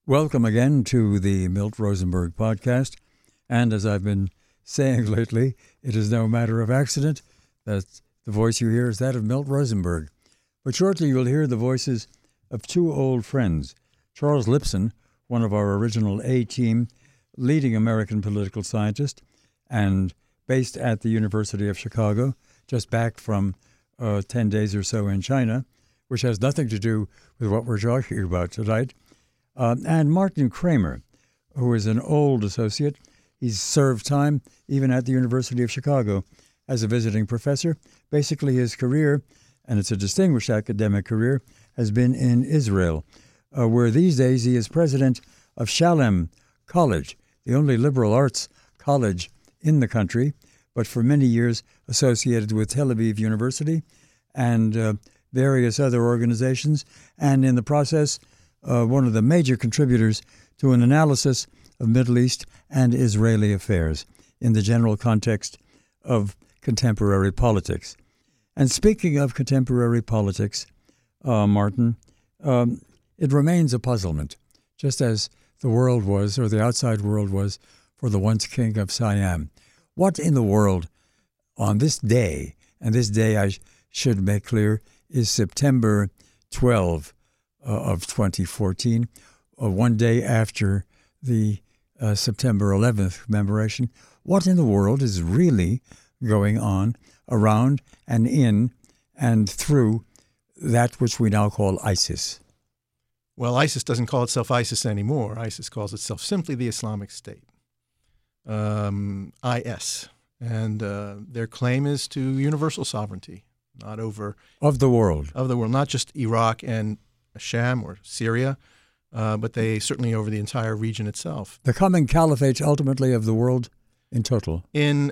Welcome again to the Milt Rosenberg podcast. And as I've been saying lately, it is no matter of accident that the voice you hear is that of Milt Rosenberg. But shortly you'll hear the voices of two old friends. Charles Lipson, one of our original A-team, leading American political scientist and based at the University of Chicago, just back from 10 days or so in China, which has nothing to do with what we're talking about tonight. And Martin Kramer, who is an old associate. He's served time even at the University of Chicago as a visiting professor. Basically, his career, and it's a distinguished academic career, has been in Israel, where these days he is president of Shalem College, the only liberal arts college in the country, but for many years associated with Tel Aviv University and various other organizations, and in the process, one of the major contributors to an analysis of Middle East and Israeli affairs in the general context of contemporary politics. And speaking of contemporary politics, Martin, it remains a puzzlement, just as the world was, or the outside world was, for the once king of Siam. What in the world on this day, and this day I should make clear is September 12 of 2014, one day after the September 11th commemoration. What in the world is really going on around and in and through that which we now call ISIS? Well, ISIS doesn't call itself ISIS anymore. ISIS calls itself simply the Islamic State, IS. And their claim is to universal sovereignty, not over... Of the world. Of the world, not just Iraq and Sham or Syria, but they certainly over the entire region itself. The coming caliphate ultimately of the world in total. In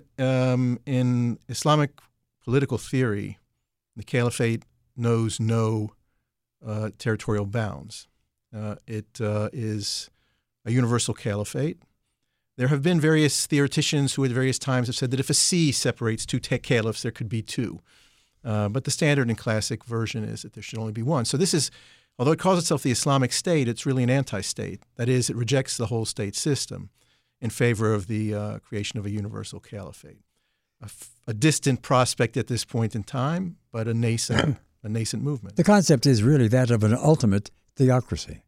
Islamic political theory, the caliphate knows no territorial bounds. It is a universal caliphate. There have been various theoreticians who at various times have said that if a sea separates two caliphs, there could be two. But the standard and classic version is that there should only be one. So this is, although it calls itself the Islamic State, it's really an anti-state. That is, it rejects the whole state system in favor of the creation of a universal caliphate. A distant prospect at this point in time, but a nascent movement. The concept is really that of an ultimate theocracy.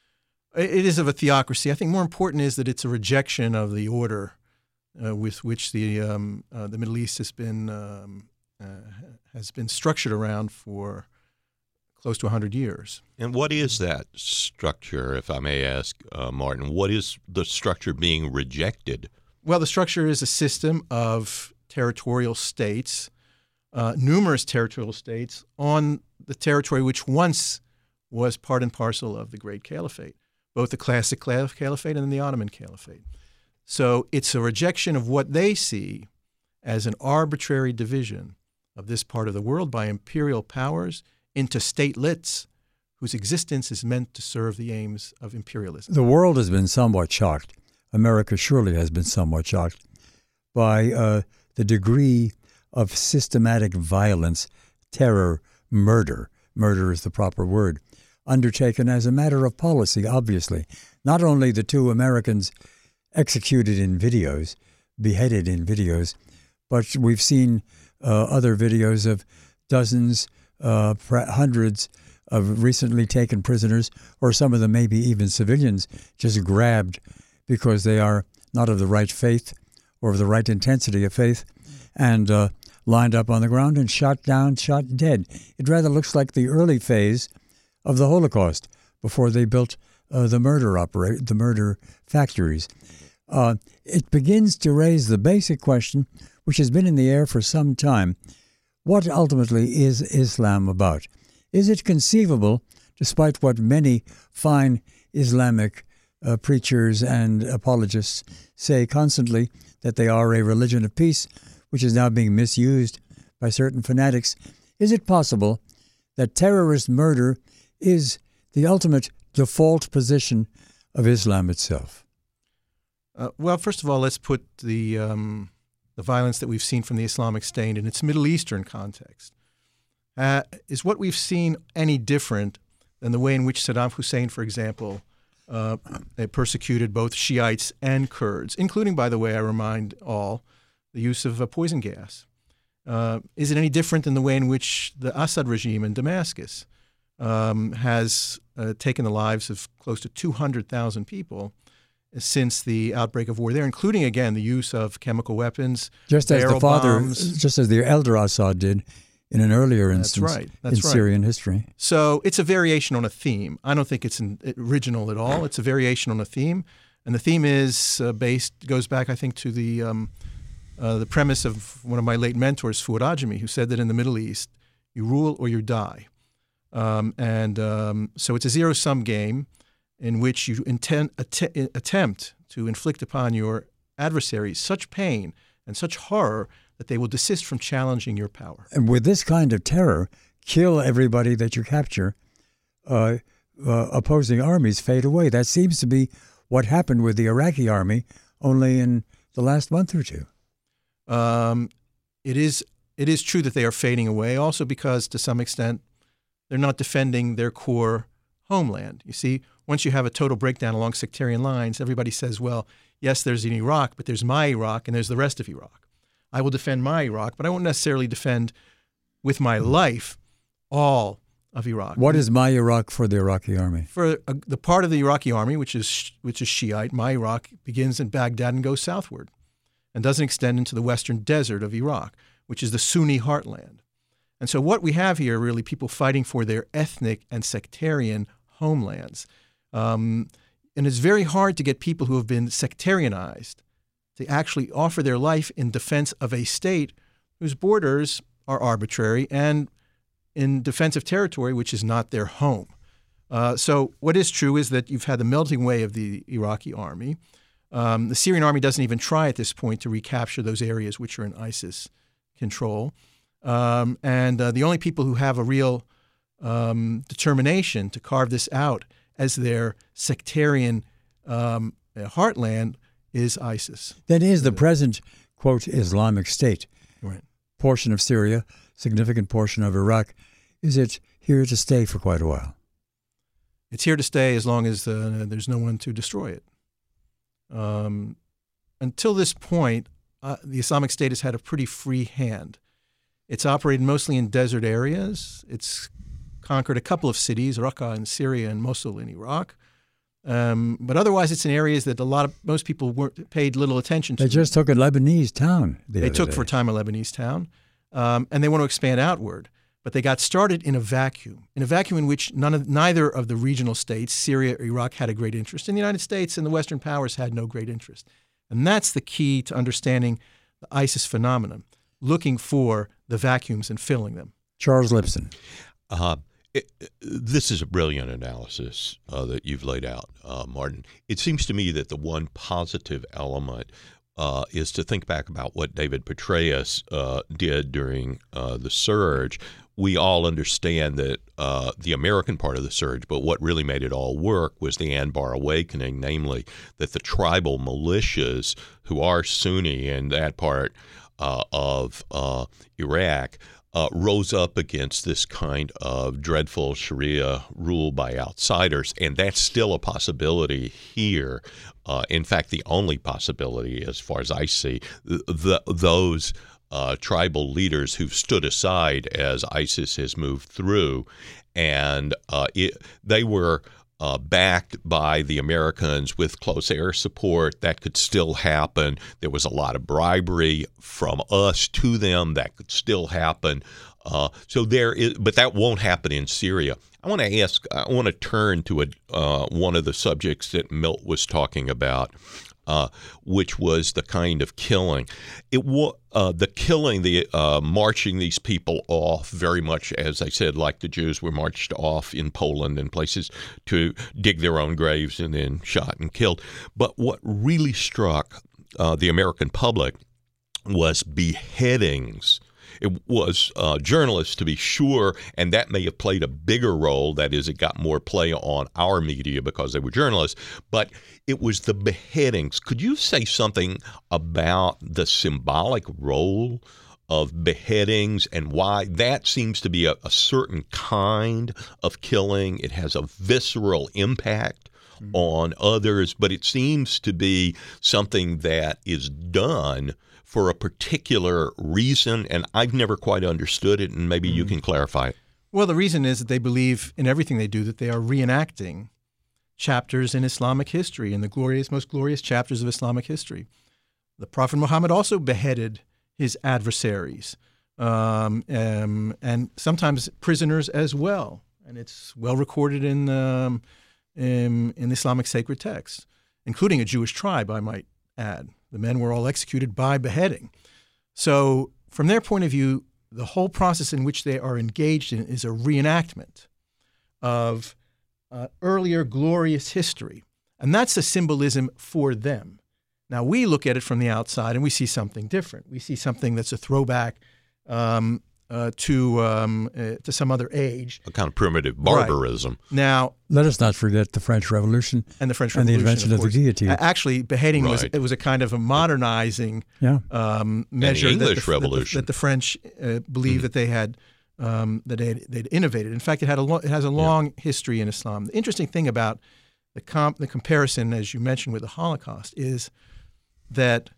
It is of a theocracy. I think more important is that it's a rejection of the order with which the Middle East has been structured around for close to 100 years. And what is that structure, if I may ask, Martin? What is the structure being rejected? Well, the structure is a system of territorial states, numerous territorial states, on the territory which once was part and parcel of the Great Caliphate, both the classic caliphate and the Ottoman Caliphate. So it's a rejection of what they see as an arbitrary division of this part of the world by imperial powers into statelets whose existence is meant to serve the aims of imperialism. The world has been somewhat shocked. America surely has been somewhat shocked by the degree of systematic violence, terror, murder is the proper word, undertaken as a matter of policy, obviously. Not only the two Americans executed in videos, beheaded in videos, but we've seen other videos of dozens, hundreds of recently taken prisoners, or some of them maybe even civilians, just grabbed because they are not of the right faith or of the right intensity of faith, and lined up on the ground and shot down, shot dead. It rather looks like the early phase of the Holocaust before they built the murder factories. It begins to raise the basic question, which has been in the air for some time. What ultimately is Islam about? Is it conceivable, despite what many fine Islamic preachers and apologists say constantly, that they are a religion of peace, which is now being misused by certain fanatics? Is it possible that terrorist murder is the ultimate default position of Islam itself? Well, first of all, let's put the violence that we've seen from the Islamic State in its Middle Eastern context. Is what we've seen any different than the way in which Saddam Hussein, for example, They persecuted both Shiites and Kurds, including, by the way, I remind all, the use of poison gas. Is it any different than the way in which the Assad regime in Damascus has taken the lives of close to 200,000 people since the outbreak of war there, including, again, the use of chemical weapons, just as the father, bombs. just as the elder Assad did in an earlier instance in Syrian history. So it's a variation on a theme. I don't think it's original at all. It's a variation on a theme, and the theme is goes back, I think, to the premise of one of my late mentors, Fuad Ajami, who said that in the Middle East, you rule or you die. So it's a zero-sum game in which you attempt to inflict upon your adversaries such pain and such horror that they will desist from challenging your power. And with this kind of terror, kill everybody that you capture, opposing armies fade away. That seems to be what happened with the Iraqi army only in the last month or two. It is true that they are fading away, also because to some extent they're not defending their core homeland. You see, once you have a total breakdown along sectarian lines, everybody says, well, yes, there's an Iraq, but there's my Iraq and there's the rest of Iraq. I will defend my Iraq, but I won't necessarily defend with my life all of Iraq. What is my Iraq for the Iraqi army? For the part of the Iraqi army, which is Shiite, my Iraq begins in Baghdad and goes southward and doesn't extend into the western desert of Iraq, which is the Sunni heartland. And so what we have here are really people fighting for their ethnic and sectarian homelands. And it's very hard to get people who have been sectarianized to actually offer their life in defense of a state whose borders are arbitrary and in defensive territory which is not their home. So what is true is that you've had the melting away of the Iraqi army. The Syrian army doesn't even try at this point to recapture those areas which are in ISIS control. And the only people who have a real determination to carve this out as their sectarian heartland is ISIS. That is the present, quote, Islamic State. Right. Portion of Syria, significant portion of Iraq. Is it here to stay for quite a while? It's here to stay as long as there's no one to destroy it. Until this point, the Islamic State has had a pretty free hand. It's operated mostly in desert areas. It's conquered a couple of cities, Raqqa in Syria and Mosul in Iraq. But otherwise, it's in areas that most people paid little attention to. They just took a Lebanese town. They took for a time a Lebanese town, and they want to expand outward. But they got started in a vacuum in which neither of the regional states, Syria or Iraq, had a great interest. And the United States and the Western powers had no great interest. And that's the key to understanding the ISIS phenomenon, looking for the vacuums and filling them. Charles Lipson. This is a brilliant analysis that you've laid out, Martin. It seems to me that the one positive element is to think back about what David Petraeus did during the surge. We all understand that the American part of the surge, but what really made it all work was the Anbar Awakening, namely that the tribal militias who are Sunni in that part of Iraq rose up against this kind of dreadful Sharia rule by outsiders, and that's still a possibility here. In fact, the only possibility, as far as I see, those tribal leaders who've stood aside as ISIS has moved through, and they were backed by the Americans with close air support. That could still happen. There was a lot of bribery from us to them. That could still happen. So there is, but that won't happen in Syria. I want to turn to one of the subjects that Milt was talking about, which was the kind of killing. The killing, marching these people off, very much, as I said, like the Jews were marched off in Poland and places to dig their own graves and then shot and killed. But what really struck the American public was beheadings. It was journalists, to be sure, and that may have played a bigger role. That is, it got more play on our media because they were journalists. But it was the beheadings. Could you say something about the symbolic role of beheadings and why that seems to be a certain kind of killing? It has a visceral impact on others, but it seems to be something that is done for a particular reason, and I've never quite understood it, and maybe you can clarify it. Well, the reason is that they believe in everything they do that they are reenacting chapters in Islamic history, in the most glorious chapters of Islamic history. The Prophet Muhammad also beheaded his adversaries, and sometimes prisoners as well. And it's well recorded in Islamic sacred texts, including a Jewish tribe, I might add. The men were all executed by beheading. So from their point of view, the whole process in which they are engaged in is a reenactment of earlier glorious history. And that's a symbolism for them. Now, we look at it from the outside and we see something different. We see something that's a throwback to some other age. A kind of primitive barbarism. Right. Now, let us not forget the French Revolution and the invention of the guillotine. Actually, beheading was a kind of a modernizing measure Revolution that the French believed that they had they'd innovated. In fact, it has a long history in Islam. The interesting thing about the comparison, as you mentioned, with the Holocaust is that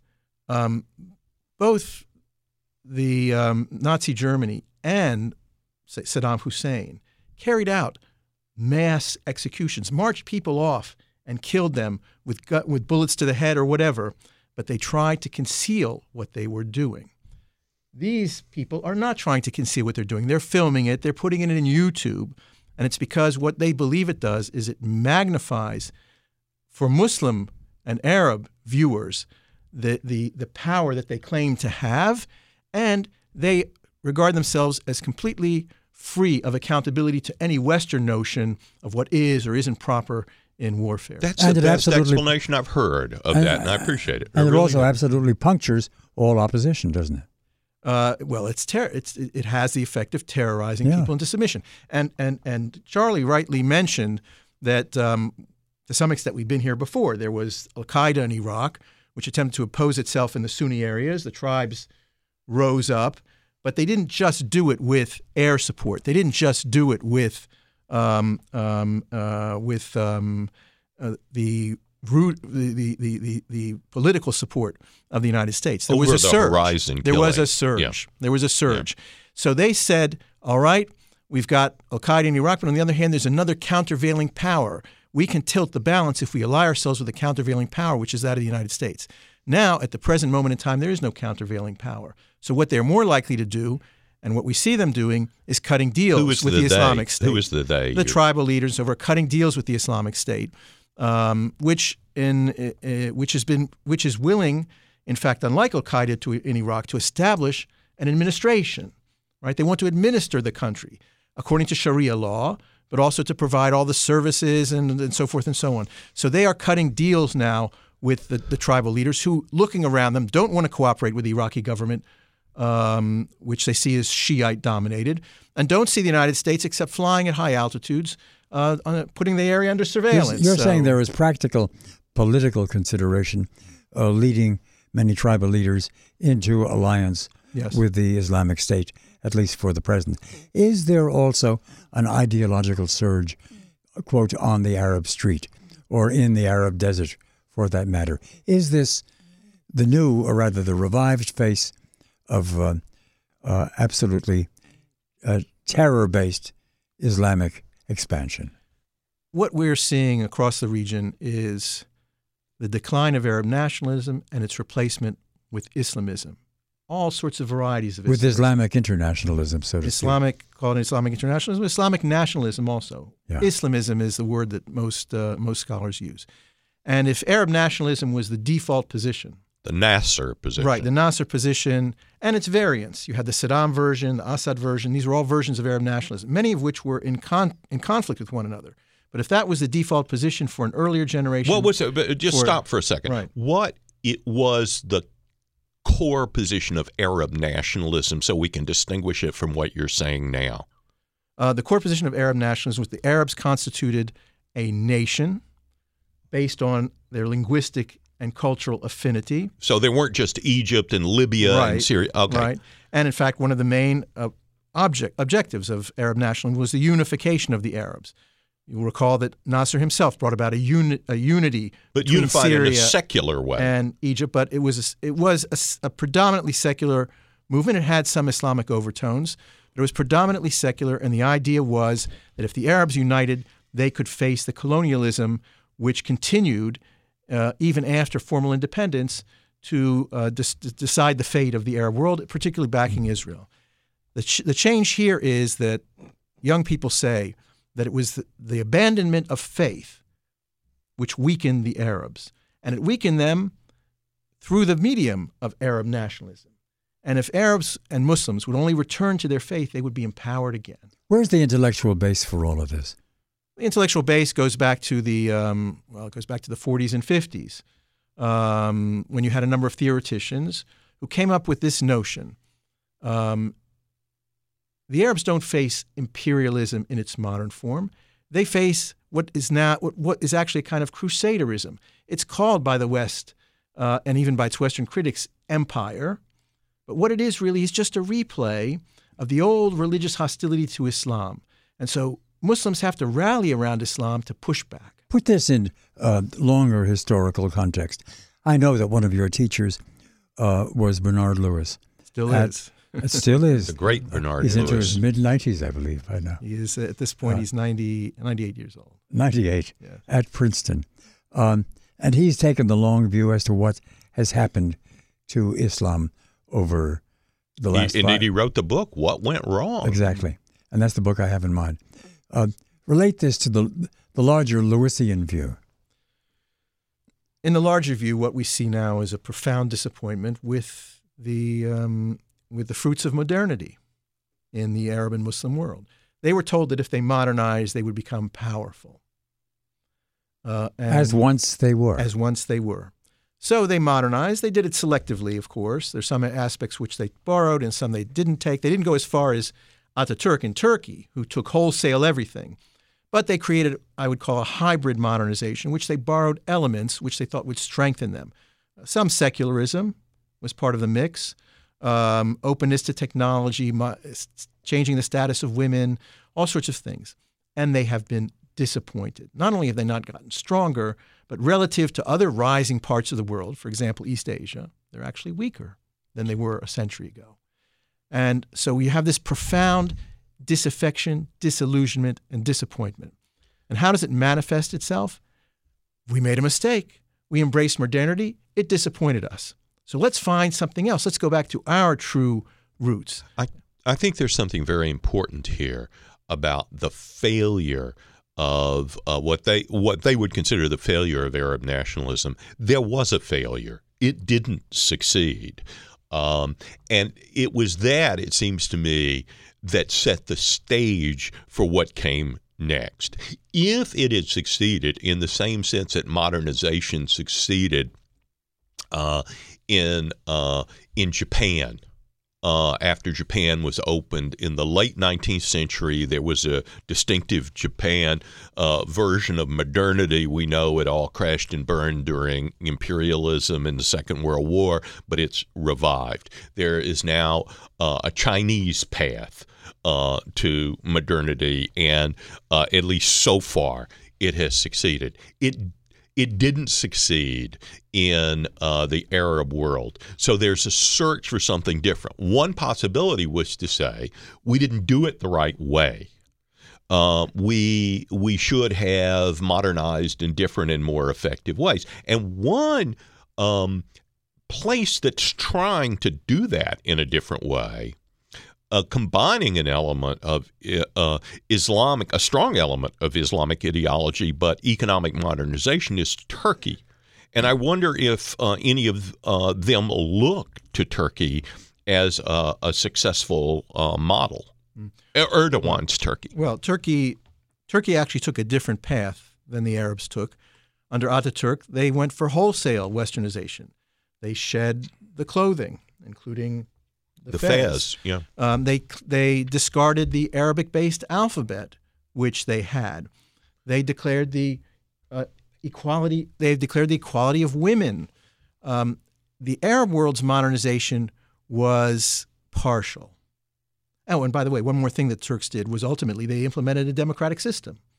both the Nazi Germany and Saddam Hussein carried out mass executions, marched people off and killed them with bullets to the head or whatever, but they tried to conceal what they were doing. These people are not trying to conceal what they're doing. They're filming it. They're putting it in YouTube. And it's because what they believe it does is it magnifies for Muslim and Arab viewers the power that they claim to have, and they regard themselves as completely free of accountability to any Western notion of what is or isn't proper in warfare. That's the best explanation I've heard of that, and I appreciate it. And it also absolutely punctures all opposition, doesn't it? Well, it has the effect of terrorizing people into submission. And Charlie rightly mentioned that to some extent we've been here before. There was Al-Qaeda in Iraq, which attempted to oppose itself in the Sunni areas. The tribes rose up, but they didn't just do it with air support. They didn't just do it with the political support of the United States. There was a surge. There was a surge. There was a surge. So they said, all right, we've got Al-Qaeda in Iraq, but on the other hand, there's another countervailing power. We can tilt the balance if we ally ourselves with a countervailing power, which is that of the United States. Now, at the present moment in time, there is no countervailing power. So what they're more likely to do, and what we see them doing, is cutting deals with the Islamic State. Who is the they? The tribal leaders over cutting deals with the Islamic State. Which is willing, in fact, unlike Al-Qaeda in Iraq, to establish an administration. Right? They want to administer the country according to Sharia law, but also to provide all the services and so forth and so on. So they are cutting deals now with the tribal leaders who, looking around them, don't want to cooperate with the Iraqi government, which they see as Shiite dominated, and don't see the United States except flying at high altitudes, putting the area under surveillance. You're saying there is practical political consideration leading many tribal leaders into alliance with the Islamic State, at least for the present. Is there also an ideological surge, quote, on the Arab street or in the Arab desert, for that matter? Is this the new, or rather the revived face of absolutely terror-based Islamic expansion? What we're seeing across the region is the decline of Arab nationalism and its replacement with Islamism. All sorts of varieties of Islam. With Islamic internationalism, so to speak. Called Islamic internationalism, Islamic nationalism also. Yeah. Islamism is the word that most scholars use. And if Arab nationalism was the default position, the Nasser position. Right, the Nasser position and its variants. You had the Saddam version, the Assad version. These were all versions of Arab nationalism, many of which were in conflict with one another. But if that was the default position for an earlier generation... What was it? But just stop for a second. Right. What it was the core position of Arab nationalism, so we can distinguish it from what you're saying now? The core position of Arab nationalism was the Arabs constituted a nation based on their linguistic and cultural affinity. So they weren't just Egypt and Libya and Syria. Okay. Right. And in fact, one of the main objectives of Arab nationalism was the unification of the Arabs. You'll recall that Nasser himself brought about a unity but between unified Syria in a secular way. and Egypt, but it was a predominantly secular movement. It had some Islamic overtones, but it was predominantly secular, and the idea was that if the Arabs united, they could face the colonialism which continued even after formal independence to decide the fate of the Arab world, particularly backing Israel. The change here is that young people say that it was the abandonment of faith which weakened the Arabs. And it weakened them through the medium of Arab nationalism. And if Arabs and Muslims would only return to their faith, they would be empowered again. Where's the intellectual base for all of this? The intellectual base goes back to the 40s and 50s, when you had a number of theoreticians who came up with this notion. The Arabs don't face imperialism in its modern form. They face what is actually a kind of crusaderism. It's called by the West, and even by its Western critics, empire. But what it is really is just a replay of the old religious hostility to Islam. And so Muslims have to rally around Islam to push back. Put this in longer historical context. I know that one of your teachers was Bernard Lewis. Still is. It still is. The great Bernard He's Lewis. into his mid-90s, I believe, by now. He is, at this point, he's 98 years old. 98 Yeah. at Princeton. And he's taken the long view as to what has happened to Islam over the last Indeed, he wrote the book, What Went Wrong? Exactly. And that's the book I have in mind. Relate this to the larger Lewisian view. In the larger view, what we see now is a profound disappointment with the fruits of modernity in the Arab and Muslim world. They were told that if they modernized, they would become powerful. As once they were. As once they were. So they modernized. They did it selectively, of course. There's some aspects which they borrowed and some they didn't take. They didn't go as far as Ataturk in Turkey, who took wholesale everything. But they created, I would call, a hybrid modernization, which they borrowed elements which they thought would strengthen them. Some secularism was part of the mix. Openness to technology, changing the status of women, all sorts of things. And they have been disappointed. Not only have they not gotten stronger, but relative to other rising parts of the world, for example, East Asia, they're actually weaker than they were a century ago. And so you have this profound disaffection, disillusionment, and disappointment. And how does it manifest itself? We made a mistake. We embraced modernity. It disappointed us. So let's find something else. Let's go back to our true roots. I think there's something very important here about the failure of what they would consider the failure of Arab nationalism. There was a failure. It didn't succeed. And it was that, it seems to me, that set the stage for what came next. If it had succeeded in the same sense that modernization succeeded in Japan, after Japan was opened in the late 19th century, there was a distinctive Japan version of modernity. We know it all crashed and burned during imperialism in the Second World War, but it's revived. There is now a Chinese path to modernity, and at least so far, it has succeeded. It didn't succeed in the Arab world. So there's a search for something different. One possibility was to say we didn't do it the right way. We should have modernized in different and more effective ways. And one place that's trying to do that in a different way, combining an element of a strong element of Islamic ideology, but economic modernization, is Turkey. And I wonder if any of them look to Turkey as a successful model. Erdogan's Turkey. Well, Turkey actually took a different path than the Arabs took. Under Ataturk, they went for wholesale westernization. They shed the clothing, including the fez. Yeah. They discarded the Arabic-based alphabet, which they had. They declared the equality. They declared the equality of women. The Arab world's modernization was partial. Oh, and by the way, one more thing that Turks did was ultimately they implemented a democratic system.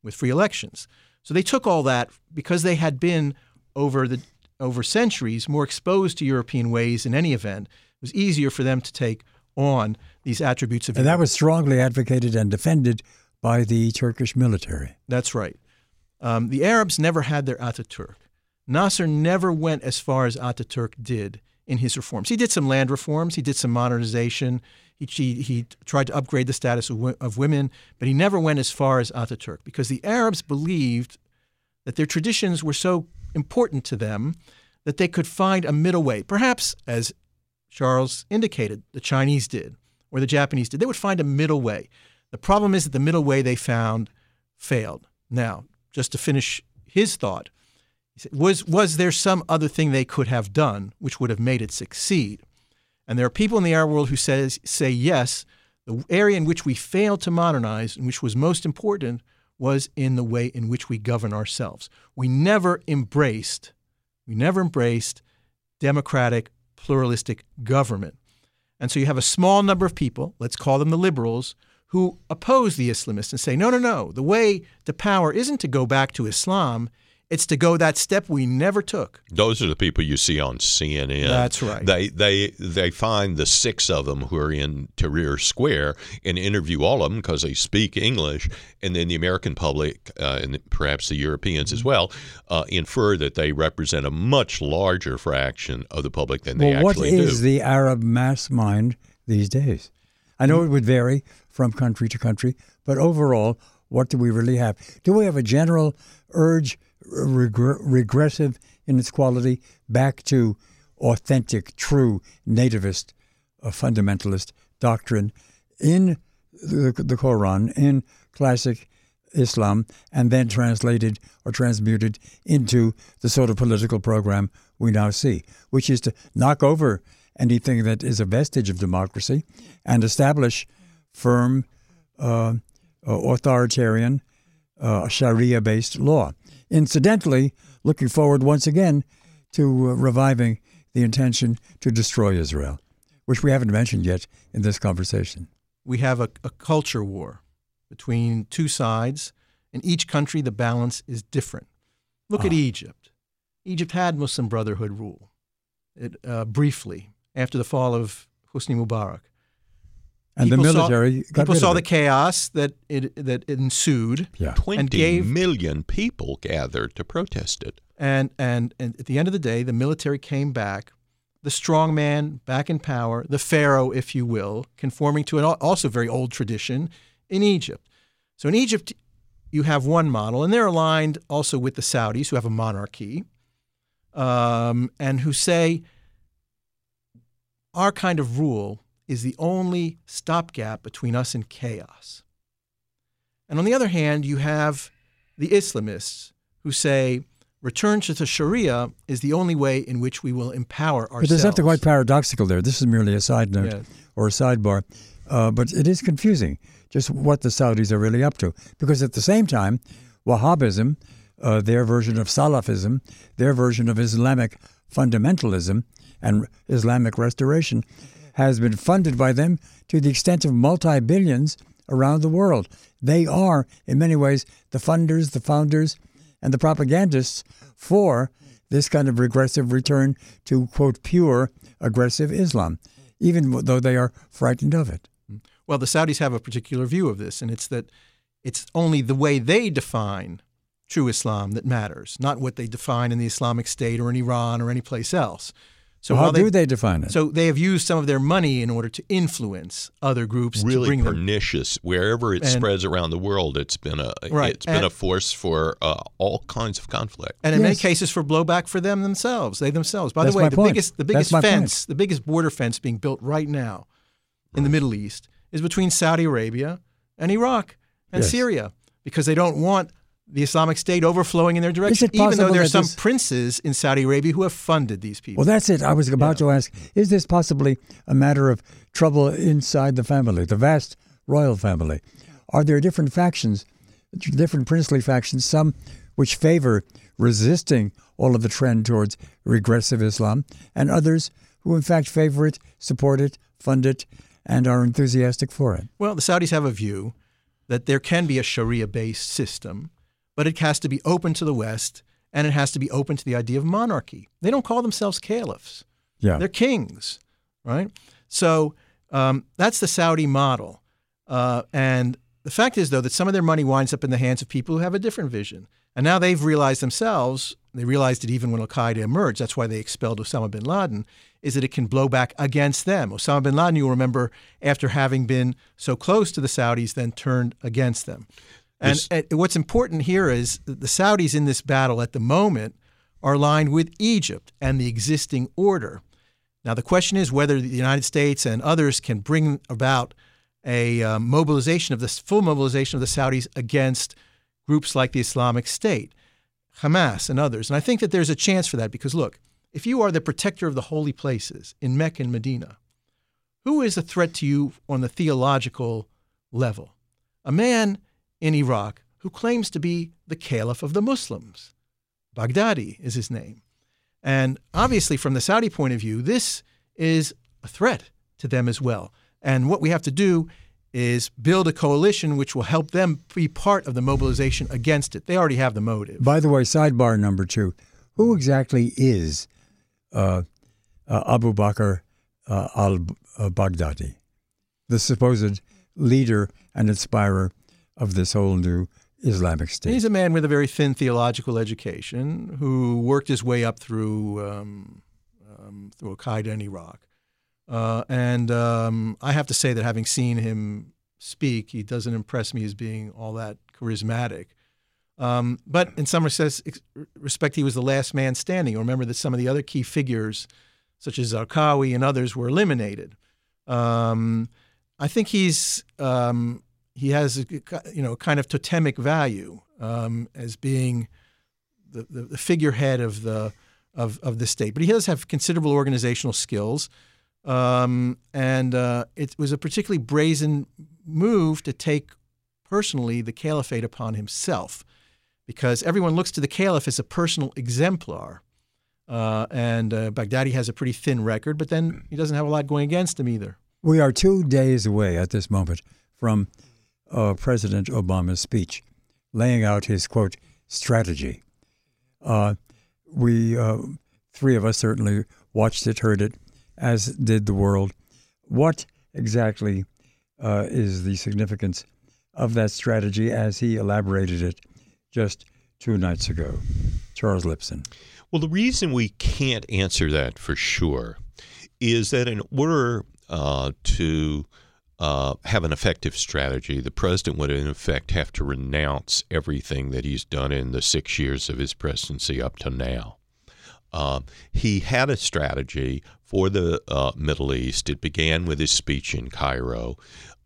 with free elections. So they took all that because they had been over centuries more exposed to European ways in any event. It was easier for them to take on these attributes of And that was strongly advocated and defended by the Turkish military. That's right. The Arabs never had their Ataturk. Nasser never went as far as Ataturk did in his reforms. He did some land reforms. He did some modernization. He tried to upgrade the status of women, but he never went as far as Ataturk because the Arabs believed that their traditions were so important to them that they could find a middle way. Perhaps, as Charles indicated, the Chinese did or the Japanese did. They would find a middle way. The problem is that the middle way they found failed. Now, just to finish his thought, he said, was there some other thing they could have done which would have made it succeed? And there are people in the Arab world who say yes, the area in which we failed to modernize and which was most important was in the way in which we govern ourselves. We never embraced democratic, pluralistic government. And so you have a small number of people, let's call them the liberals, who oppose the Islamists and say, no, the way to power isn't to go back to Islam, it's to go that step we never took. Those are the people you see on CNN. That's right. They find the 6 of them who are in Tahrir Square and interview all of them because they speak English, and then the American public and perhaps the Europeans as well infer that they represent a much larger fraction of the public than they actually do. What is the Arab mass mind these days? I know it would vary from country to country, but overall, what do we really have? Do we have a general urge, regressive in its quality, back to authentic, true, nativist, fundamentalist doctrine in the Quran, in classic Islam, and then translated or transmuted into the sort of political program we now see, which is to knock over anything that is a vestige of democracy and establish firm, authoritarian, Sharia-based law. Incidentally, looking forward once again to reviving the intention to destroy Israel, which we haven't mentioned yet in this conversation. We have a culture war between two sides. In each country, the balance is different. Look at Egypt. Egypt had Muslim Brotherhood rule briefly after the fall of Hosni Mubarak. And the military people saw the chaos that ensued. Yeah. 20 million people gathered to protest it. And at the end of the day, the military came back, the strong man back in power, the pharaoh, if you will, conforming to an also very old tradition in Egypt. So in Egypt, you have one model, and they're aligned also with the Saudis, who have a monarchy, and who say our kind of rule is the only stopgap between us and chaos. And on the other hand, you have the Islamists who say return to the Sharia is the only way in which we will empower ourselves. But there's something quite paradoxical there. This is merely a side note or a sidebar. But it is confusing just what the Saudis are really up to. Because at the same time, Wahhabism, their version of Salafism, their version of Islamic fundamentalism and Islamic restoration, has been funded by them to the extent of multi-billions around the world. They are, in many ways, the funders, the founders, and the propagandists for this kind of regressive return to, quote, pure aggressive Islam, even though they are frightened of it. Well, the Saudis have a particular view of this, and it's that it's only the way they define true Islam that matters, not what they define in the Islamic State or in Iran or any place else. So how do they define it? So they have used some of their money in order to influence other groups. Really to bring pernicious. Wherever it spreads around the world, it's been a force for all kinds of conflict. And in many cases for blowback for them themselves. They themselves. By the way, the biggest border fence being built right now in the Middle East is between Saudi Arabia and Iraq and Syria, because they don't want the Islamic State overflowing in their direction, even though there are some princes in Saudi Arabia who have funded these people. Well, that's it. I was about to ask, is this possibly a matter of trouble inside the family, the vast royal family? Are there different factions, different princely factions, some which favor resisting all of the trend towards regressive Islam, and others who in fact favor it, support it, fund it, and are enthusiastic for it? Well, the Saudis have a view that there can be a Sharia-based system, but it has to be open to the West, and it has to be open to the idea of monarchy. They don't call themselves caliphs. Yeah. They're kings, right? So that's the Saudi model. And the fact is, though, that some of their money winds up in the hands of people who have a different vision. And now they've realized themselves, they realized it even when Al-Qaeda emerged, that's why they expelled Osama bin Laden, is that it can blow back against them. Osama bin Laden, you'll remember, after having been so close to the Saudis, then turned against them. And what's important here is that the Saudis in this battle at the moment are aligned with Egypt and the existing order. Now, the question is whether the United States and others can bring about a full mobilization of the Saudis against groups like the Islamic State, Hamas, and others. And I think that there's a chance for that because, look, if you are the protector of the holy places in Mecca and Medina, who is a threat to you on the theological level? A man in Iraq who claims to be the caliph of the Muslims. Baghdadi is his name. And obviously, from the Saudi point of view, this is a threat to them as well. And what we have to do is build a coalition which will help them be part of the mobilization against it. They already have the motive. By the way, sidebar number 2, who exactly is Abu Bakr al-Baghdadi, the supposed leader and inspirer of this whole new Islamic State? He's a man with a very thin theological education who worked his way up through Al-Qaeda in Iraq. And I have to say that having seen him speak, he doesn't impress me as being all that charismatic. But in some respect, he was the last man standing. Remember that some of the other key figures, such as Zarqawi and others, were eliminated. I think he has a kind of totemic value as being the figurehead of the state. But he does have considerable organizational skills. And it was a particularly brazen move to take personally the caliphate upon himself, because everyone looks to the caliph as a personal exemplar. And Baghdadi has a pretty thin record, but then he doesn't have a lot going against him either. We are 2 days away at this moment from President Obama's speech, laying out his, quote, strategy. We, 3 of us certainly watched it, heard it, as did the world. What exactly is the significance of that strategy as he elaborated it just 2 nights ago? Charles Lipson. Well, the reason we can't answer that for sure is that in order to have an effective strategy, the president would in effect have to renounce everything that he's done in the 6 years of his presidency up to now. He had a strategy for the Middle East. It began with his speech in Cairo,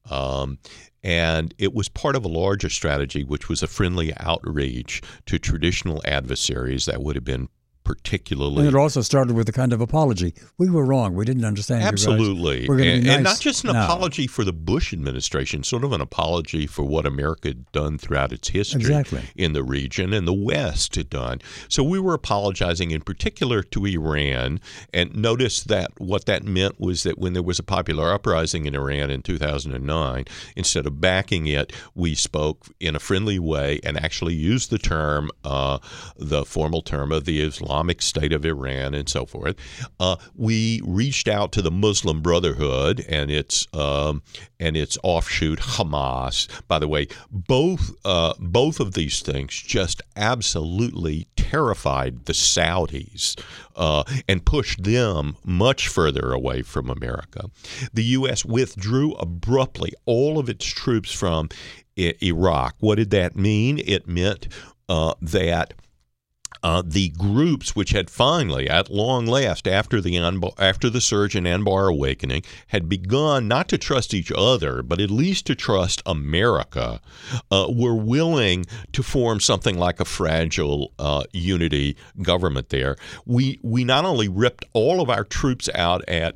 and it was part of a larger strategy, which was a friendly outreach to traditional adversaries that would have been particularly. And it also started with a kind of apology. We were wrong. We didn't understand. Absolutely. You guys. We're going to be nice and not just an apology for the Bush administration, sort of an apology for what America had done throughout its history in the region and the West had done. So we were apologizing in particular to Iran. And notice that what that meant was that when there was a popular uprising in Iran in 2009, instead of backing it, we spoke in a friendly way and actually used the term, the formal term of the Islamic State of Iran and so forth. We reached out to the Muslim Brotherhood and its offshoot Hamas. By the way, both of these things just absolutely terrified the Saudis and pushed them much further away from America. The U.S. withdrew abruptly all of its troops from Iraq. What did that mean? It meant that the groups which had finally, at long last, after the surge and Anbar awakening, had begun not to trust each other, but at least to trust America, were willing to form something like a fragile unity government there. We not only ripped all of our troops out at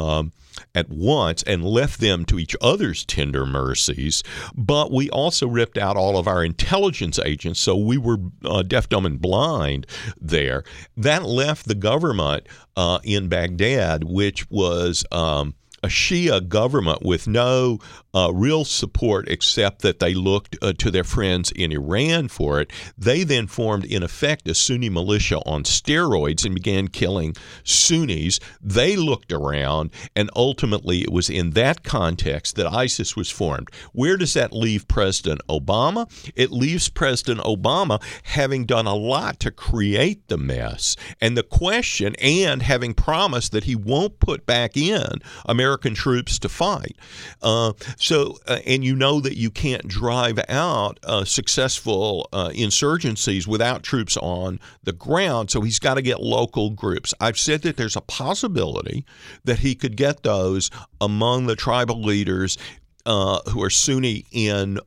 once and left them to each other's tender mercies, but we also ripped out all of our intelligence agents, so we were deaf, dumb, and blind there. That left the government in Baghdad, which was a Shia government with no real support except that they looked to their friends in Iran for it. They then formed, in effect, a Sunni militia on steroids and began killing Sunnis. They looked around, and ultimately it was in that context that ISIS was formed. Where does that leave President Obama? It leaves President Obama having done a lot to create the mess and the question, and having promised that he won't put back in American troops to fight. And you know that you can't drive out successful insurgencies without troops on the ground, so he's got to get local groups. I've said that there's a possibility that he could get those among the tribal leaders who are Sunni in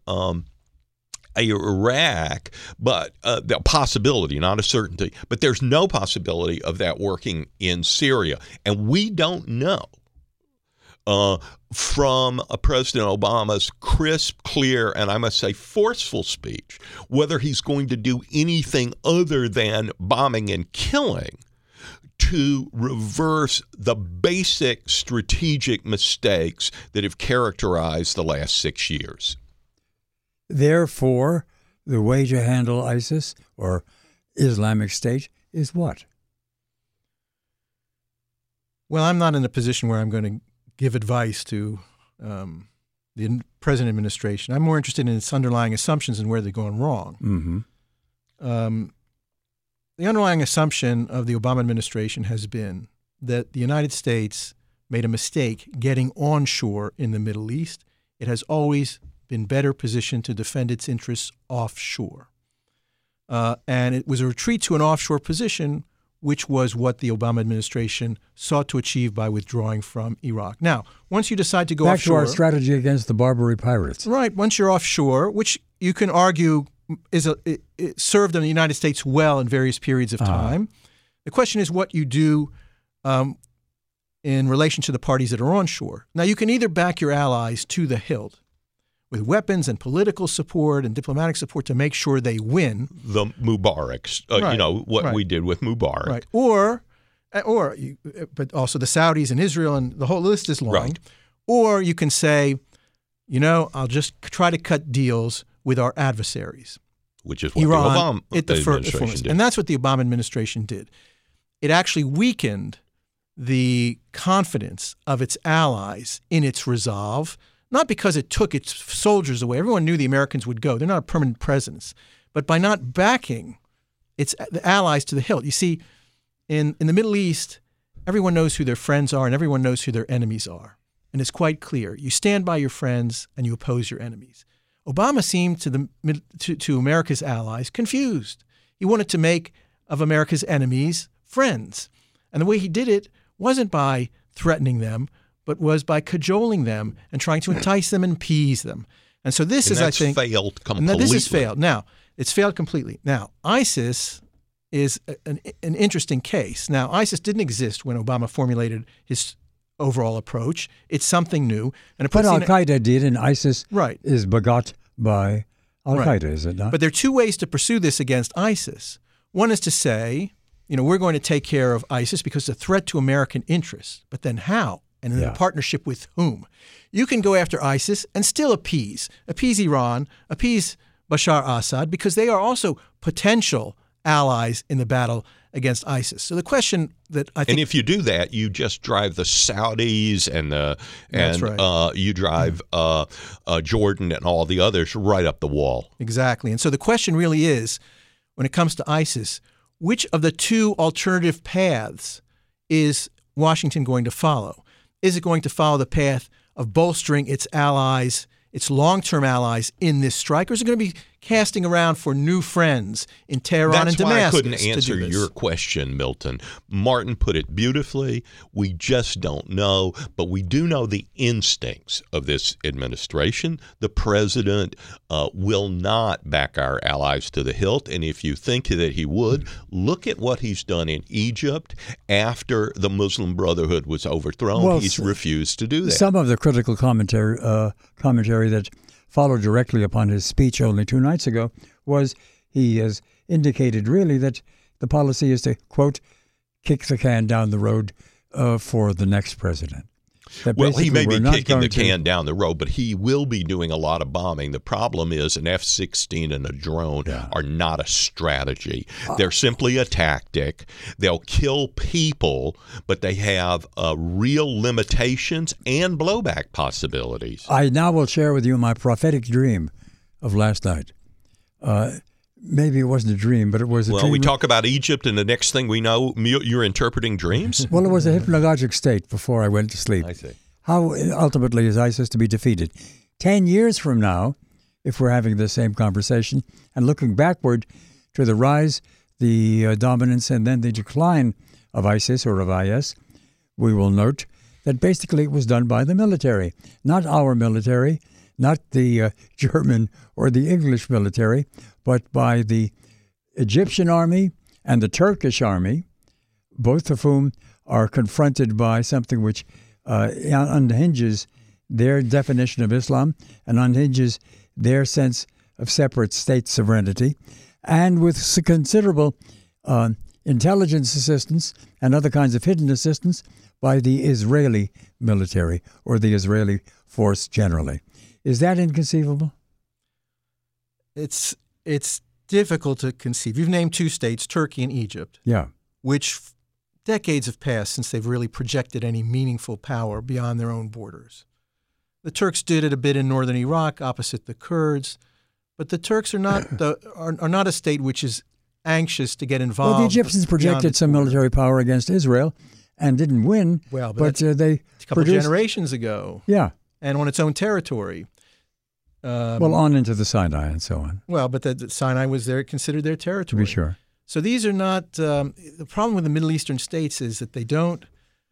Iraq, but the possibility, not a certainty, but there's no possibility of that working in Syria. And we don't know from President Obama's crisp, clear, and I must say forceful speech, whether he's going to do anything other than bombing and killing to reverse the basic strategic mistakes that have characterized the last 6 years. Therefore, the way to handle ISIS or Islamic State is what? Well, I'm not in a position where I'm going to give advice to the present administration. I'm more interested in its underlying assumptions and where they're going wrong. Mm-hmm. The underlying assumption of the Obama administration has been that the United States made a mistake getting onshore in the Middle East. It has always been better positioned to defend its interests offshore. And it was a retreat to an offshore position, which was what the Obama administration sought to achieve by withdrawing from Iraq. Now, once you decide to go back offshore— to our strategy against the Barbary pirates. Right. Once you're offshore, which you can argue it served the United States well in various periods of time. The question is what you do in relation to the parties that are onshore. Now, you can either back your allies to the hilt with weapons and political support and diplomatic support to make sure they win. The Mubaraks, right. we did with Mubarak. Right. But also the Saudis and Israel, and the whole list is long. Right. Or you can say, I'll just try to cut deals with our adversaries. Which is what Iran, the Obama administration did. And that's what the Obama administration did. It actually weakened the confidence of its allies in its resolve, not because it took its soldiers away. Everyone knew the Americans would go. They're not a permanent presence. But by not backing the allies to the hilt. You see, in the Middle East, everyone knows who their friends are and everyone knows who their enemies are. And it's quite clear. You stand by your friends and you oppose your enemies. Obama seemed to America's allies confused. He wanted to make of America's enemies friends. And the way he did it wasn't by threatening them, but was by cajoling them and trying to entice them and appease them. And so this is, I think— failed completely. And this has failed. Now, it's failed completely. Now, ISIS is an interesting case. Now, ISIS didn't exist when Obama formulated his overall approach. It's something new. But Al-Qaeda did, and ISIS right. is begot by Al-Qaeda, right. Is it not? But there are two ways to pursue this against ISIS. One is to say, we're going to take care of ISIS because it's a threat to American interests. But then how? And in a partnership with whom? You can go after ISIS and still appease Iran, appease Bashar Assad, because they are also potential allies in the battle against ISIS. So the question that I think— And if you do that, you just drive the Saudis you drive Jordan and all the others right up the wall. Exactly. And so the question really is, when it comes to ISIS, which of the two alternative paths is Washington going to follow? Is it going to follow the path of bolstering its allies, its long-term allies in this strike, or is it going to be casting around for new friends in Tehran and Damascus? That's why I couldn't answer your question, Milton. Martin put it beautifully. We just don't know, but we do know the instincts of this administration. The president will not back our allies to the hilt, and if you think that he would, look at what he's done in Egypt after the Muslim Brotherhood was overthrown. Well, he's refused to do that. Some of the critical commentary that followed directly upon his speech only 2 nights ago was he has indicated really that the policy is to, quote, kick the can down the road for the next president. That Well, he may basically be we're not kicking the going to- can down the road, but he will be doing a lot of bombing. The problem is an F-16 and a drone are not a strategy. They're simply a tactic. They'll kill people, but they have real limitations and blowback possibilities. I now will share with you my prophetic dream of last night. Maybe it wasn't a dream, but it was a dream. Well, we talk about Egypt, and the next thing we know, you're interpreting dreams? Well, it was a hypnagogic state before I went to sleep. I see. How ultimately is ISIS to be defeated? 10 years from now, if we're having the same conversation and looking backward to the rise, the dominance, and then the decline of ISIS or of IS, we will note that basically it was done by the military, not our military, not the German or the English military, but by the Egyptian army and the Turkish army, both of whom are confronted by something which unhinges their definition of Islam and unhinges their sense of separate state sovereignty, and with considerable intelligence assistance and other kinds of hidden assistance by the Israeli military or the Israeli force generally. Is that inconceivable? It's difficult to conceive. You've named two states, Turkey and Egypt, Yeah. which decades have passed since they've really projected any meaningful power beyond their own borders. The Turks did it a bit in northern Iraq opposite the Kurds, but the Turks are not are not a state which is anxious to get involved. Well, the Egyptians beyond projected its some border. military power against Israel and didn't win, Well, but that's they a couple of produced, generations ago, yeah, and on its own territory. well, on into the Sinai and so on, Well, but the Sinai was considered their to territory. be sure. So these are not the problem with the Middle Eastern states is that they don't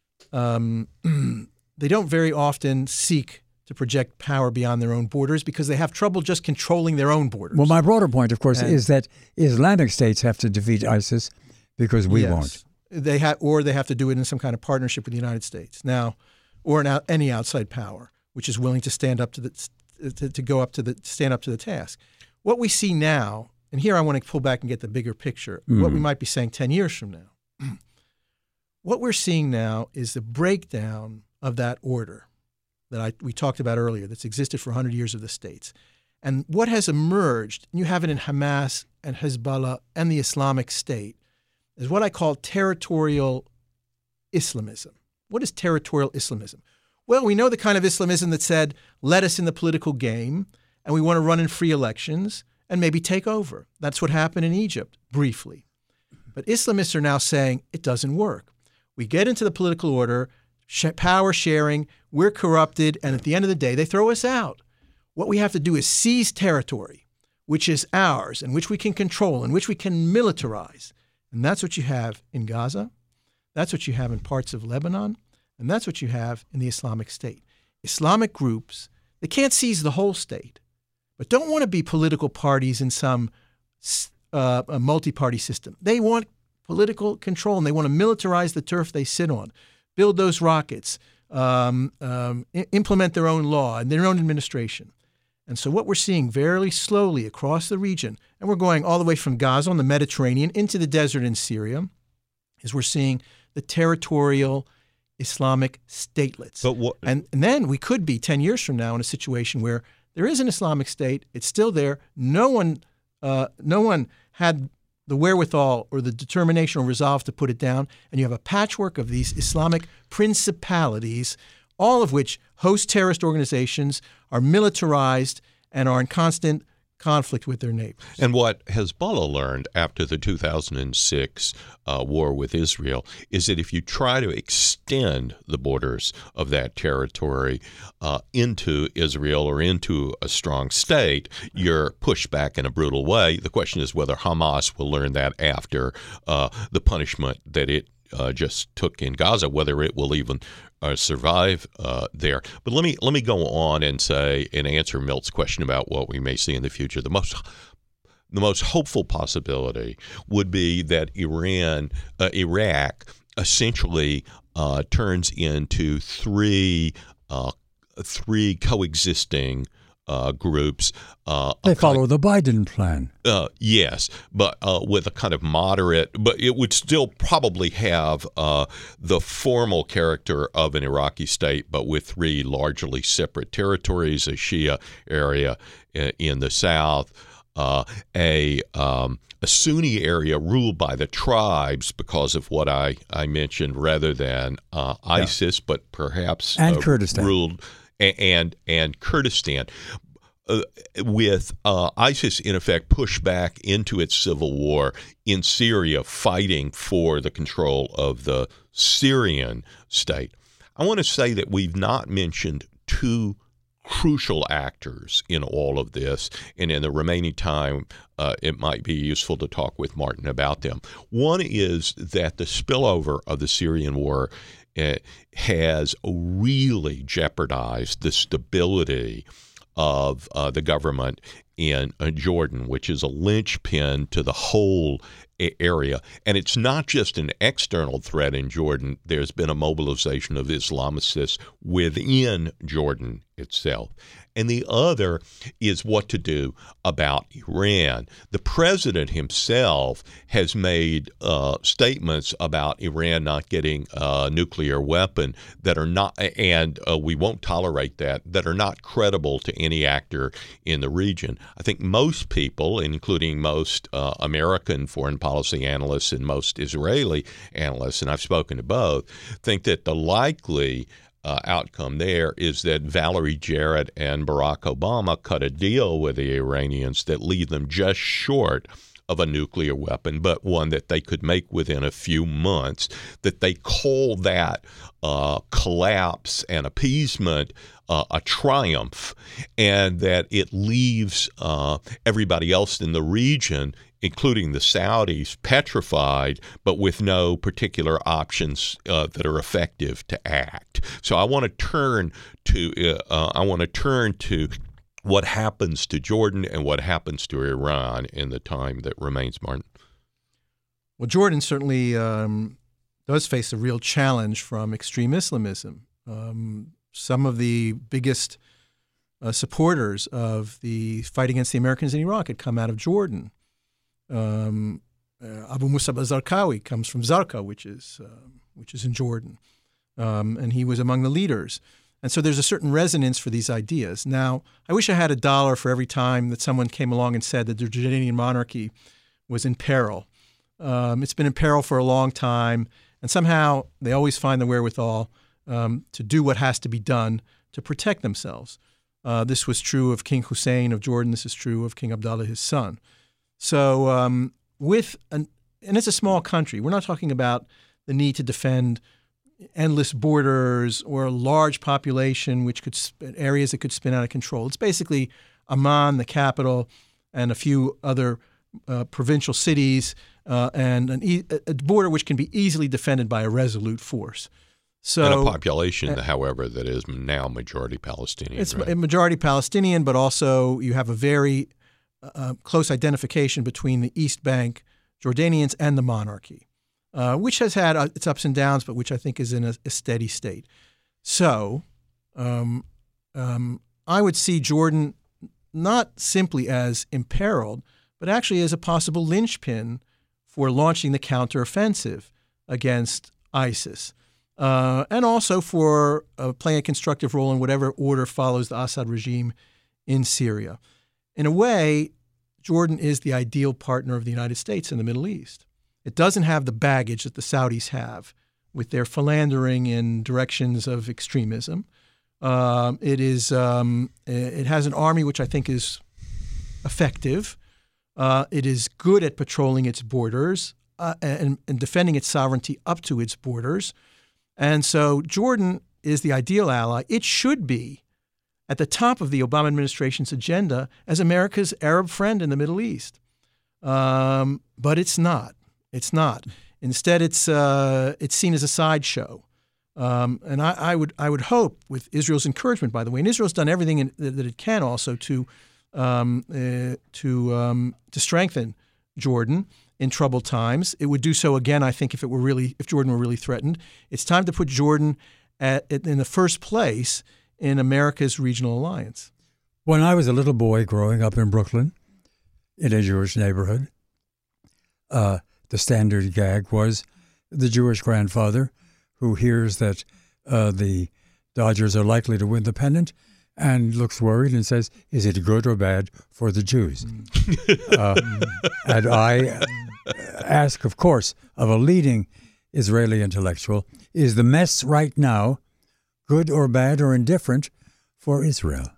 very often seek to project power beyond their own borders because they have trouble just controlling their own borders. Well, my broader point, of course, And- is that Islamic states have to defeat ISIS because we Yes. won't. They have to do it in some kind of partnership with the United States now, or any outside power which is willing to stand up to stand up to the task. What we see now, and here I want to pull back and get the bigger picture. What we might be saying 10 years from now. What we're seeing now is the breakdown of that order that we talked about earlier that's existed for 100 years of the states. And what has emerged, and you have it in Hamas and Hezbollah and the Islamic State, is what I call territorial Islamism. What is territorial Islamism? Well, we know the kind of Islamism that said, let us in the political game, and we want to run in free elections and maybe take over. That's what happened in Egypt, briefly. But Islamists are now saying it doesn't work. We get into the political order, power sharing, we're corrupted, and at the end of the day, they throw us out. What we have to do is seize territory, which is ours, and which we can control, and which we can militarize. And that's what you have in Gaza. That's what you have in parts of Lebanon. And that's what you have in the Islamic State. Islamic groups, they can't seize the whole state, but don't want to be political parties in some a multi-party system. They want political control, and they want to militarize the turf they sit on, build those rockets, implement their own law and their own administration. And so what we're seeing very slowly across the region, and we're going all the way from Gaza on the Mediterranean into the desert in Syria, is we're seeing the territorial Islamic statelets. But and then we could be 10 years from now in a situation where there is an Islamic State. It's still there. No one had the wherewithal or the determination or resolve to put it down. And you have a patchwork of these Islamic principalities, all of which host terrorist organizations, are militarized, and are in constant conflict with their neighbors. And what Hezbollah learned after the 2006 war with Israel is that if you try to extend the borders of that territory into Israel or into a strong state, you're pushed back in a brutal way. The question is whether Hamas will learn that after the punishment that it just took in Gaza, whether it will even survive there. But let me go on and say and answer Milt's question about what we may see in the future. The most hopeful possibility would be that Iraq essentially turns into three coexisting groups. They follow the Biden plan. Yes, but with a kind of moderate, but it would still probably have the formal character of an Iraqi state, but with three largely separate territories, a Shia area in the south, a Sunni area ruled by the tribes because of what I mentioned, rather than ISIS, but perhaps and Kurdistan ruled and Kurdistan. With ISIS, in effect, pushed back into its civil war in Syria, fighting for the control of the Syrian state. I want to say that we've not mentioned two crucial actors in all of this, and in the remaining time, it might be useful to talk with Martin about them. One is that the spillover of the Syrian war has really jeopardized the stability of the government in Jordan, which is a linchpin to the whole area. And it's not just an external threat in Jordan. There's been a mobilization of Islamists within Jordan itself. And the other is what to do about Iran. The president himself has made statements about Iran not getting a nuclear weapon that are not, and we won't tolerate that are not credible to any actor in the region. I think most people, including most American foreign policy analysts and most Israeli analysts, and I've spoken to both, think that the likely outcome there is that Valerie Jarrett and Barack Obama cut a deal with the Iranians that leave them just short of a nuclear weapon, but one that they could make within a few months, that they call that collapse and appeasement a triumph, and that it leaves everybody else in the region, including the Saudis, petrified, but with no particular options that are effective to act. So I want to turn to what happens to Jordan and what happens to Iran in the time that remains, Martin. Well, Jordan certainly does face a real challenge from extreme Islamism. Some of the biggest supporters of the fight against the Americans in Iraq had come out of Jordan. Abu Musab al-Zarqawi comes from Zarqa, which is in Jordan, and he was among the leaders. And so there's a certain resonance for these ideas. Now, I wish I had $1 for every time that someone came along and said that the Jordanian monarchy was in peril. It's been in peril for a long time, and somehow they always find the wherewithal to do what has to be done to protect themselves. This was true of King Hussein of Jordan. This is true of King Abdullah, his son. So and it's a small country. We're not talking about the need to defend endless borders or a large population, which could areas that could spin out of control. It's basically Amman, the capital, and a few other provincial cities, and a border which can be easily defended by a resolute force. So, and a population, however, that is now majority Palestinian. It's right? a majority Palestinian, but also you have a very close identification between the East Bank Jordanians and the monarchy, which has had its ups and downs, but which I think is in a steady state. So I would see Jordan not simply as imperiled, but actually as a possible linchpin for launching the counteroffensive against ISIS, and also for playing a constructive role in whatever order follows the Assad regime in Syria. In a way, Jordan is the ideal partner of the United States in the Middle East. It doesn't have the baggage that the Saudis have with their philandering in directions of extremism. It has an army which I think is effective. It is good at patrolling its borders and defending its sovereignty up to its borders. And so Jordan is the ideal ally. It should be at the top of the Obama administration's agenda as America's Arab friend in the Middle East. But it's not. It's not. Instead, it's seen as a sideshow. And I would hope, with Israel's encouragement, by the way, and Israel's done everything that it can also to strengthen Jordan in troubled times. It would do so again, I think, if Jordan were really threatened. It's time to put Jordan in the first place in America's regional alliance. When I was a little boy growing up in Brooklyn, in a Jewish neighborhood, the standard gag was the Jewish grandfather who hears that the Dodgers are likely to win the pennant and looks worried and says, "Is it good or bad for the Jews?" And I ask, of course, of a leading Israeli intellectual, is the mess right now good or bad or indifferent for Israel?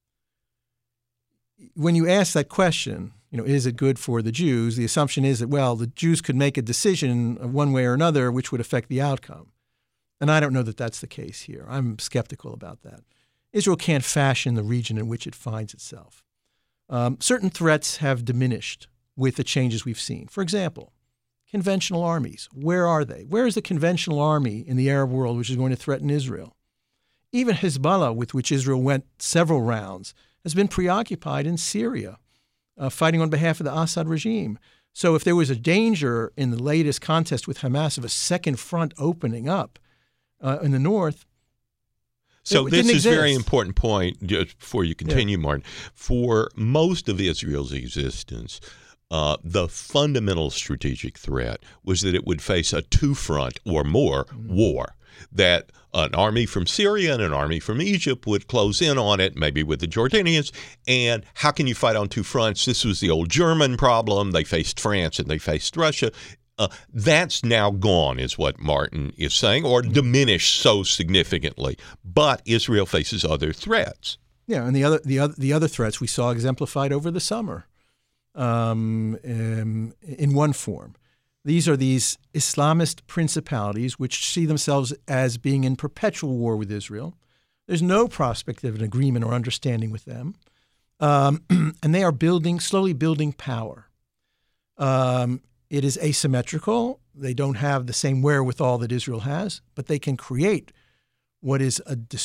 When you ask that question, is it good for the Jews? The assumption is that, well, the Jews could make a decision one way or another which would affect the outcome. And I don't know that that's the case here. I'm skeptical about that. Israel can't fashion the region in which it finds itself. Certain threats have diminished with the changes we've seen. For example, conventional armies. Where are they? Where is the conventional army in the Arab world which is going to threaten Israel? Even Hezbollah, with which Israel went several rounds, has been preoccupied in Syria, fighting on behalf of the Assad regime. So if there was a danger in the latest contest with Hamas of a second front opening up in the north, so it this didn't is a very exist. important point, just before you continue, Martin. For most of Israel's existence, the fundamental strategic threat was that it would face a two-front or more war, that an army from Syria and an army from Egypt would close in on it, maybe with the Jordanians. And how can you fight on two fronts? This was the old German problem. They faced France and they faced Russia. That's now gone, is what Martin is saying, or diminished so significantly. But Israel faces other threats. Yeah, and the other threats we saw exemplified over the summer in one form. These are these Islamist principalities which see themselves as being in perpetual war with Israel. There's no prospect of an agreement or understanding with them. And they are slowly building power. It is asymmetrical. They don't have the same wherewithal that Israel has, but they can create what is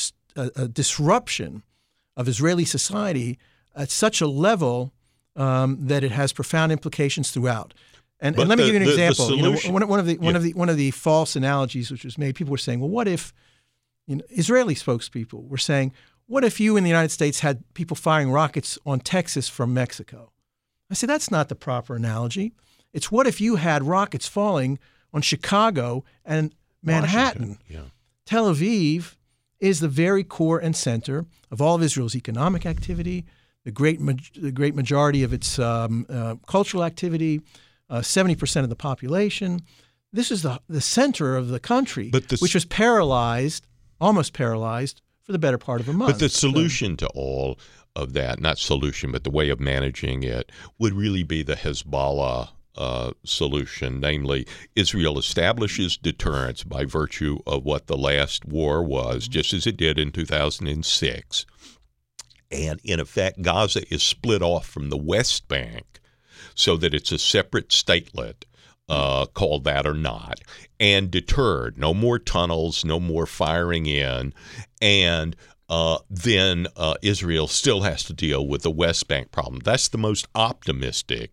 a disruption of Israeli society at such a level that it has profound implications throughout. And let me give you an example. One of the false analogies which was made, people were saying, well, what if Israeli spokespeople were saying, what if you in the United States had people firing rockets on Texas from Mexico? I said, that's not the proper analogy. It's what if you had rockets falling on Chicago and Manhattan? Yeah. Tel Aviv is the very core and center of all of Israel's economic activity, the great majority of its cultural activity, 70% of the population. This is the center of the country, which was almost paralyzed for the better part of a month. But the solution to all of that, not solution, but the way of managing it, would really be the Hezbollah solution. Namely, Israel establishes deterrence by virtue of what the last war was, just as it did in 2006. And in effect, Gaza is split off from the West Bank so that it's a separate statelet, called that or not, and deterred. No more tunnels, no more firing in. And then Israel still has to deal with the West Bank problem. That's the most optimistic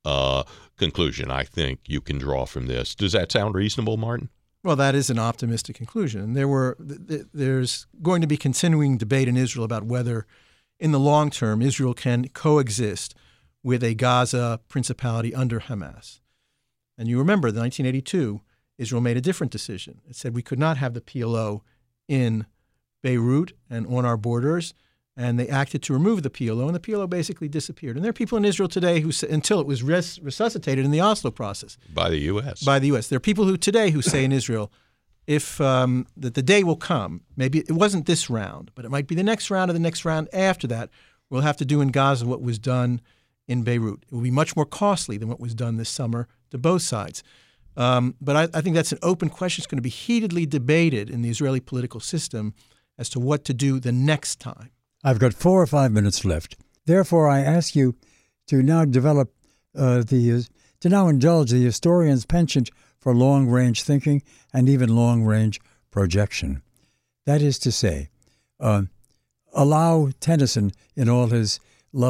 conclusion I think you can draw from this. Does that sound reasonable, Martin? Well, that is an optimistic conclusion. There's going to be continuing debate in Israel about whether, in the long term, Israel can coexist with a Gaza principality under Hamas. And you remember, in 1982, Israel made a different decision. It said we could not have the PLO in Beirut and on our borders, and they acted to remove the PLO, and the PLO basically disappeared. And there are people in Israel today who say, until it was resuscitated in the Oslo process. By the U.S. By the U.S. There are people who say in Israel, if that the day will come, maybe it wasn't this round, but it might be the next round or the next round after that, we'll have to do in Gaza what was done in Beirut. It will be much more costly than what was done this summer to both sides. But I think that's an open question. It's going to be heatedly debated in the Israeli political system as to what to do the next time. I've got 4 or 5 minutes left. Therefore, I ask you to now develop to now indulge the historian's penchant for long-range thinking and even long-range projection. That is to say, allow Tennyson in all his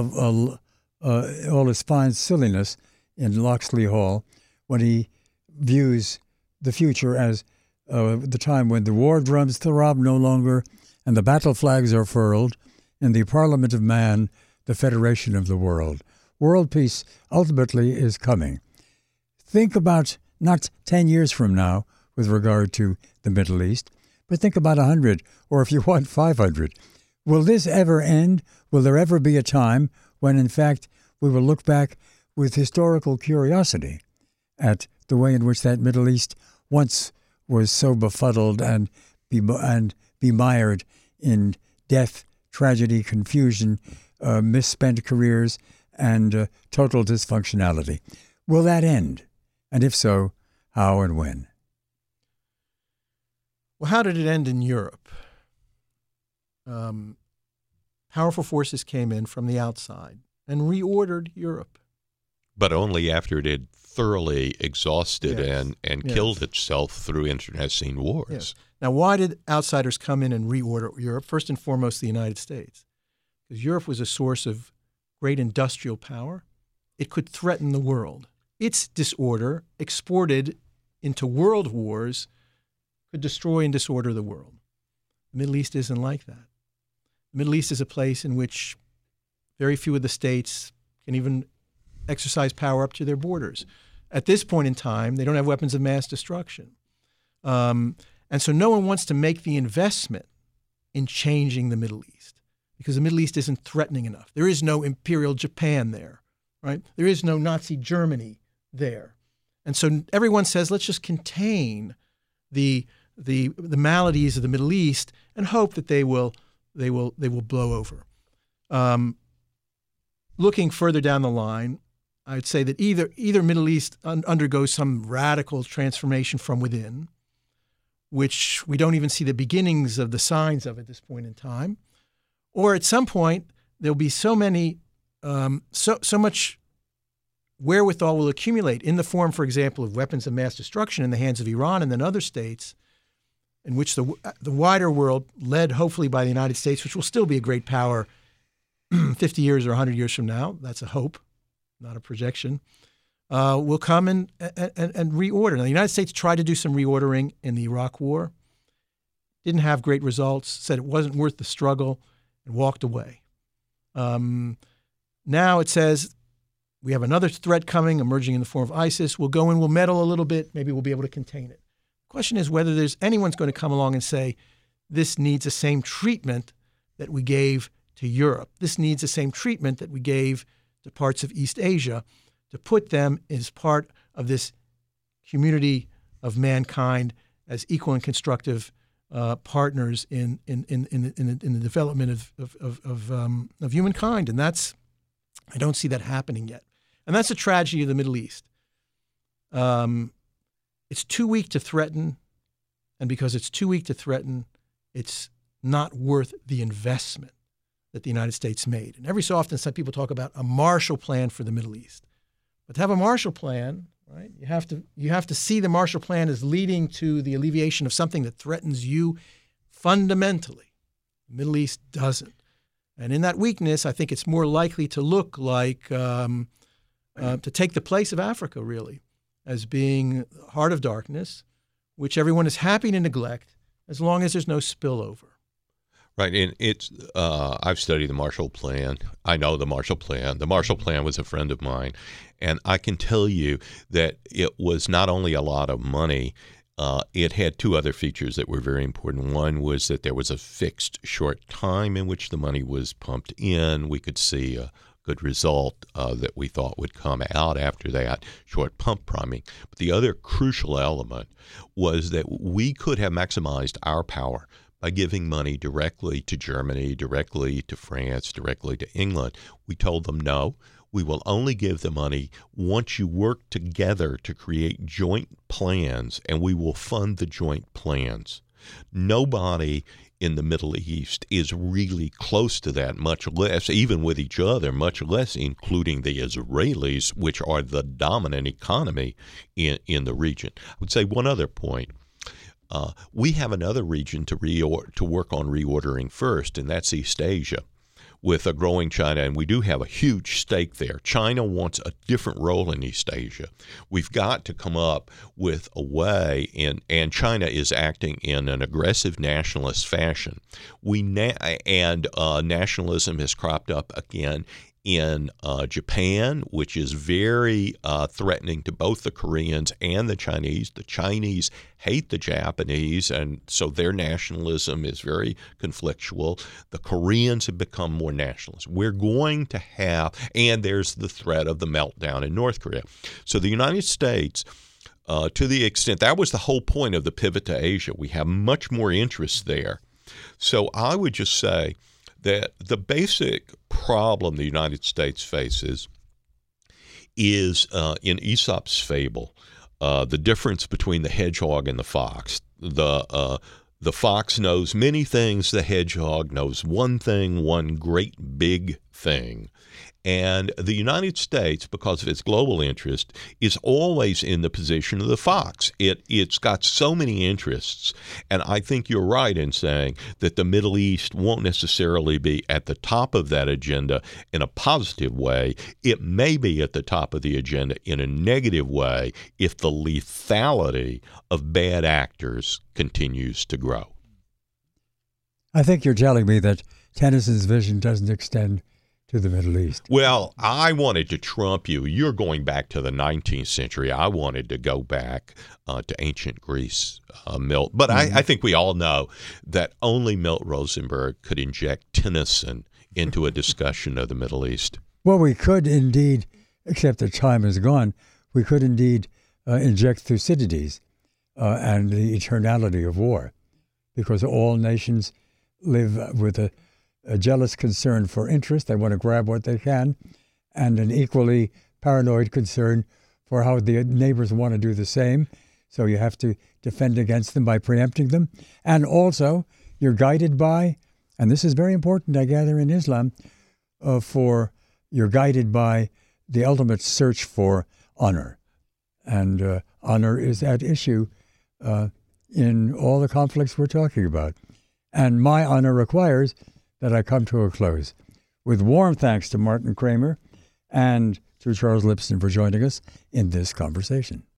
all his fine silliness in Locksley Hall when he views the future as the time when the war drums throb no longer and the battle flags are furled in the Parliament of Man, the Federation of the World. World peace ultimately is coming. Think about not 10 years from now with regard to the Middle East, but think about 100, or if you want, 500. Will this ever end? Will there ever be a time when, in fact, we will look back with historical curiosity at the way in which that Middle East once was so befuddled and bemired in death, tragedy, confusion, misspent careers, and total dysfunctionality? Will that end? And if so, how and when? Well, how did it end in Europe? Powerful forces came in from the outside and reordered Europe. But only after it had thoroughly exhausted Yes. and Yes. killed itself through internecine wars. Yes. Now, why did outsiders come in and reorder Europe? First and foremost, the United States. Because Europe was a source of great industrial power. It could threaten the world. Its disorder, exported into world wars, could destroy and disorder the world. The Middle East isn't like that. The Middle East is a place in which very few of the states can even exercise power up to their borders. At this point in time, they don't have weapons of mass destruction. And so no one wants to make the investment in changing the Middle East because the Middle East isn't threatening enough. There is no Imperial Japan there, right? There is no Nazi Germany there. And so everyone says, let's just contain the maladies of the Middle East and hope that they will blow over. Looking further down the line, I would say that either Middle East undergoes some radical transformation from within, which we don't even see the beginnings of the signs of at this point in time, or at some point there'll be so much wherewithal will accumulate in the form, for example, of weapons of mass destruction in the hands of Iran and then other states, in which the wider world, led hopefully by the United States, which will still be a great power 50 years or 100 years from now, that's a hope, not a projection, will come and reorder. Now, the United States tried to do some reordering in the Iraq War, didn't have great results, said it wasn't worth the struggle, and walked away. Now it says we have another threat coming, emerging in the form of ISIS. We'll go in, we'll meddle a little bit, maybe we'll be able to contain it. The question is whether anyone's going to come along and say, this needs the same treatment that we gave to Europe. This needs the same treatment that we gave to parts of East Asia, to put them as part of this community of mankind as equal and constructive partners in the development of humankind. And I don't see that happening yet. And that's a tragedy of the Middle East. It's too weak to threaten, and because it's too weak to threaten, it's not worth the investment that the United States made. And every so often, some people talk about a Marshall Plan for the Middle East. But to have a Marshall Plan, right, you have to see the Marshall Plan as leading to the alleviation of something that threatens you fundamentally. The Middle East doesn't. And in that weakness, I think it's more likely to look like to take the place of Africa, really, as being heart of darkness, which everyone is happy to neglect as long as there's no spillover. Right, and it's I've studied the Marshall Plan. I know the Marshall Plan. The Marshall Plan was a friend of mine, and I can tell you that it was not only a lot of money, it had two other features that were very important. One was that there was a fixed short time in which the money was pumped in. We could see a good result that we thought would come out after that short pump priming. But the other crucial element was that we could have maximized our power by giving money directly to Germany, directly to France, directly to England. We told them, no, we will only give the money once you work together to create joint plans, and we will fund the joint plans. Nobody in the Middle East is really close to that, much less, even with each other, much less including the Israelis, which are the dominant economy in the region. I would say one other point. We have another region to work on reordering first, and that's East Asia. with a growing China, and we do have a huge stake there. China wants a different role in East Asia. We've got to come up with a way, and China is acting in an aggressive nationalist fashion. Nationalism has cropped up again in Japan, which is very threatening to both the Koreans and the Chinese. The Chinese hate the Japanese, and so their nationalism is very conflictual. The Koreans have become more nationalist. We're going to have, and there's the threat of the meltdown in North Korea. So the United States, to the extent, that was the whole point of the pivot to Asia. We have much more interest there. So I would just say that the basic problem the United States faces is in Aesop's fable, the difference between the hedgehog and the fox. The fox knows many things. The hedgehog knows one thing, one great big thing. And the United States, because of its global interest, is always in the position of the fox. It's got so many interests. And I think you're right in saying that the Middle East won't necessarily be at the top of that agenda in a positive way. It may be at the top of the agenda in a negative way if the lethality of bad actors continues to grow. I think you're telling me that Tennyson's vision doesn't extend to the Middle East. Well, I wanted to trump you. You're going back to the 19th century. I wanted to go back to ancient Greece, Milt. But I think we all know that only Milt Rosenberg could inject Tennyson into a discussion of the Middle East. Well, we could indeed, except the time is gone, we could indeed inject Thucydides and the eternality of war, because all nations live with a jealous concern for interest. They want to grab what they can, and an equally paranoid concern for how the neighbors want to do the same. So you have to defend against them by preempting them. And also, you're guided by, and this is very important, I gather, in Islam, you're guided by the ultimate search for honor. And honor is at issue in all the conflicts we're talking about. And my honor requires that I come to a close. With warm thanks to Martin Kramer and to Charles Lipson for joining us in this conversation.